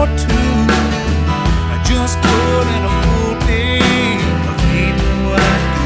two. I just put in a full day of hating what I do.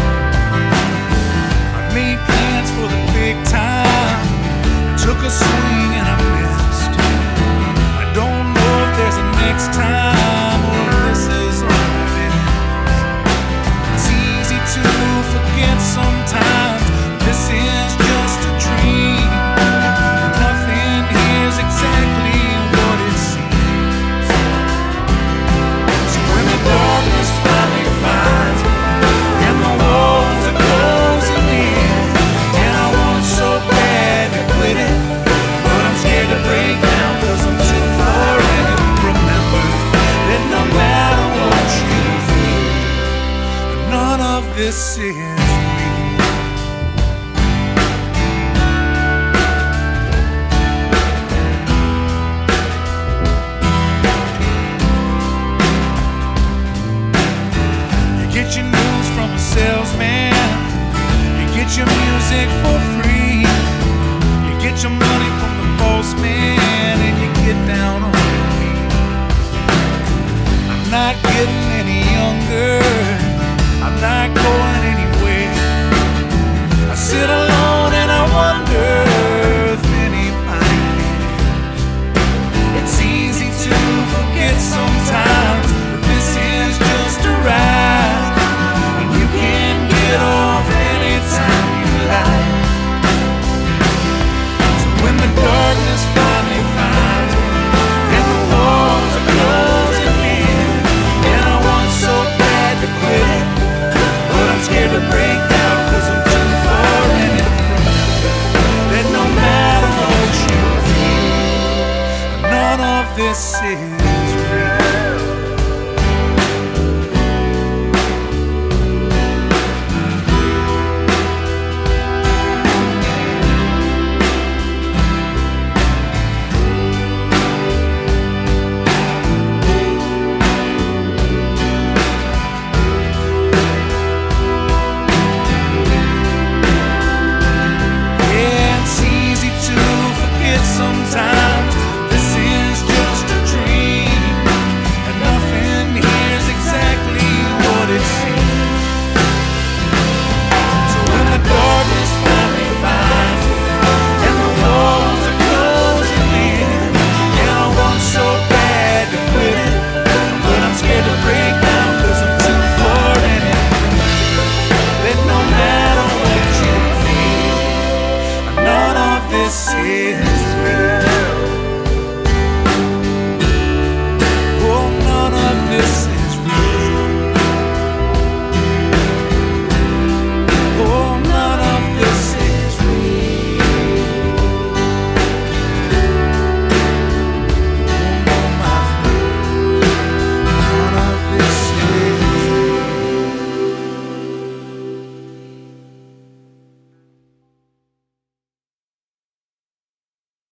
I made plans for the big time, took a swing and I missed. I don't know if there's a next time or if this is all it is. It's easy to forget sometimes this is just a dream. Nothing here's exactly what it seems. So when the darkness finally finds me and the walls are closing in, and I want so bad to quit it, but I'm scared to break down 'cause I'm too far in it. Remember that no matter what you feel, none of this is real. You get your news from a salesman, you get your music for free, you get your money from the boss man, and you get down on your knees. I'm not getting any younger, I'm not going anywhere. I sit alone and I wonder if anybody cares. It's easy to forget sometimes that this is just a ride, and you can get off anytime you like. So when the darkness finally finds me and the walls are closing in, and I want so bad to quit it, but I'm scared to break down 'cause I'm too far in it. Remember that no matter what you feel, none of this is